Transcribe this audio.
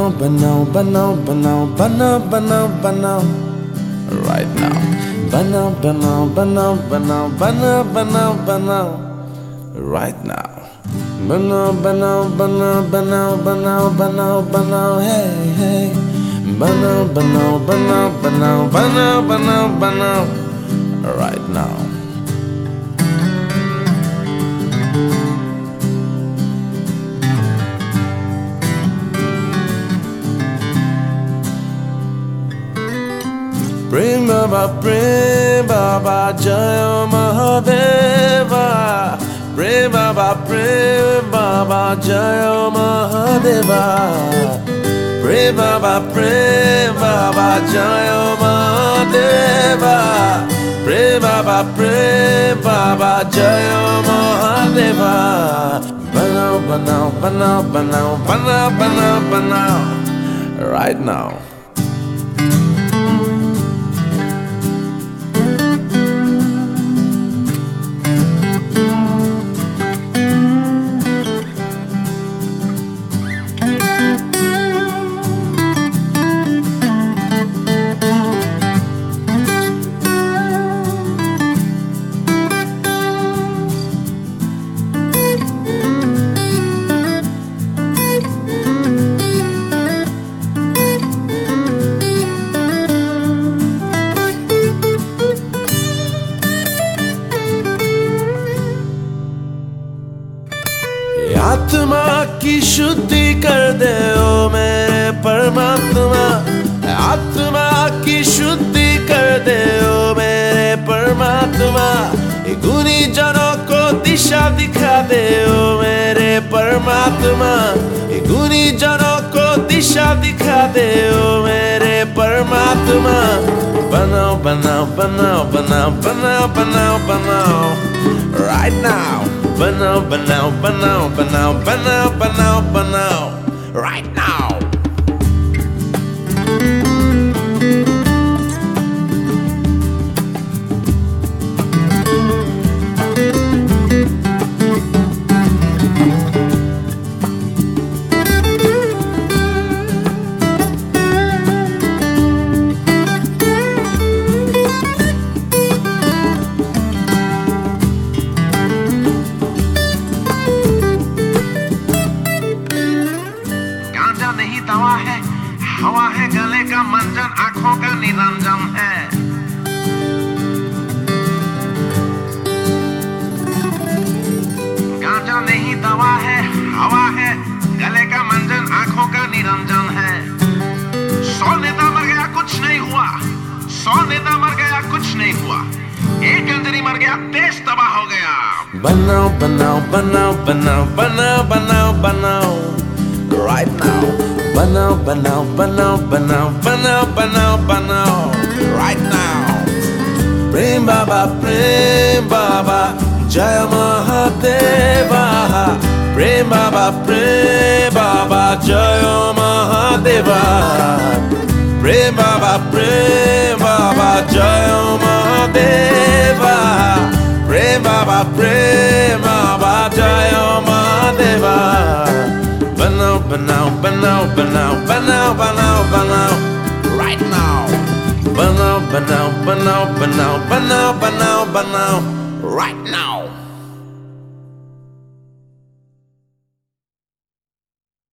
बनाओ बनाओ बनाओ बनाओ बनाओ बनाओ बनाओ right now बनाओ बनाओ बनाओ बनाओ बनाओ बनाओ बनाओ right now बनाओ बनाओ बनाओ बनाओ बनाओ बनाओ बनाओ hey hey बनाओ बनाओ बनाओ बनाओ बनाओ बनाओ बनाओ right now Prem Baba Jaya Mahadeva Prem Baba Jaya Mahadeva Prem Baba Jaya Mahadeva Prem Baba Jaya Mahadeva Banao banao banao banao banao banao banao right now आत्मा की शुद्धि कर दे ओ मेरे परमात्मा आत्मा की शुद्धि कर दे ओ मेरे परमात्मा गुनी जनों को दिशा दिखा दे ओ मेरे परमात्मा गुनी जनों को दिशा दिखा दे ओ मेरे परमात्मा बनाओ बनाओ बनाओ बनाओ बनाओ बनाओ बनाओ right now Banao, banao, banao, banao, banao, banao, banao, right now. दवा है हवा है गले का मंजन आंखों का निरंजन है गांजा नहीं दवा है हवा है गले का मंजन आंखों का निरंजन है 100 नेता मर गया कुछ नहीं हुआ 100 नेता मर गया कुछ नहीं हुआ एक गंजरी मर गया देश तबाह हो गया बनाओ बनाओ बनाओ बनाओ बनाओ बनाओ बनाओ right now Banao, banao, banao, banao, banao, banao, banao, right now. Prem Baba, Jaya Mahadeva. Prem Baba, Jaya Mahadeva. Prem Baba, Jaya Mahadeva. Prem Baba, Jaya Mahadeva. Banao, banao, banao, banao, banao, banao, banao, right now. Banao, banao, banao, banao, banao, banao, banao, right now.